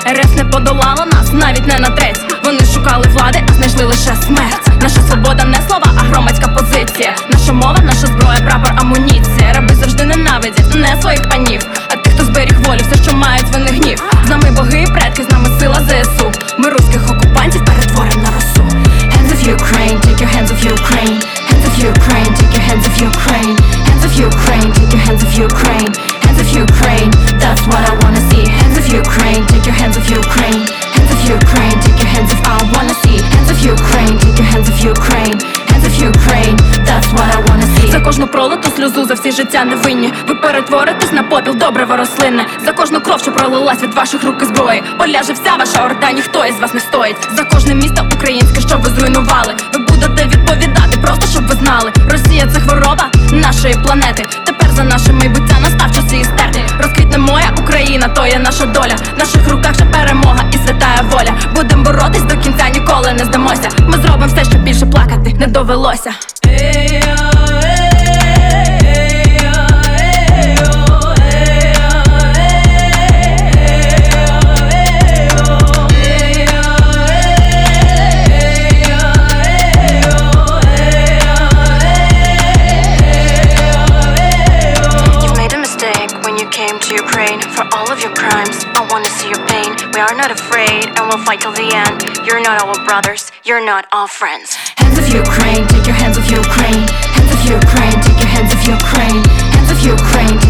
РФ не подолала нас, навіть не на треть. Вони шукали влади, а знайшли лише смерть. Наша свобода не слова, а громадська позиція. Наша мова, наша зброя, прапор, амуніція. Раби завжди ненавидять не своїх панів, а тих, хто зберіг волю, все, що мають вони гнів. З нами боги і предки, з нами сила ЗСУ. Ми руських окупантів перетворимо на росу. Hands of Ukraine, take your hands of Ukraine. Hands of Ukraine, take your hands of Ukraine. Hands of Ukraine, take your hands of Ukraine. Hands of Ukraine, that's what I wanna see. Hands of Ukraine, take your hands of Ukraine. Hands of Ukraine, take your hands of I wanna see. Hands of Ukraine, take your hands of Ukraine. Hands of Ukraine, that's what I wanna see. За кожну пролиту сльозу, за всі життя невинні, ви перетворитесь на попіл, добриво рослинне. За кожну кров, що пролилась від ваших рук і зброї, поляже вся ваша орда, ніхто із вас не стоїть. За кожне місто українське, що ви зруйнували, ви будете відповідати, просто щоб ви знали. Росія — це хвороба нашої планети. Тепер за наше майбуття настав час її стерти. Розквітне моя Україна, то є наша доля. В наших руках ще перемога і святая воля. Будем боротись до кінця, ніколи не здамося. Ми зробимо все, щоб більше плакати не довелося. Came to Ukraine for all of your crimes. I wanna see your pain. We are not afraid and we'll fight till the end. You're not our brothers, you're not our friends. Hands of Ukraine, take your hands of Ukraine. Hands of Ukraine, take your hands of Ukraine. Hands of Ukraine.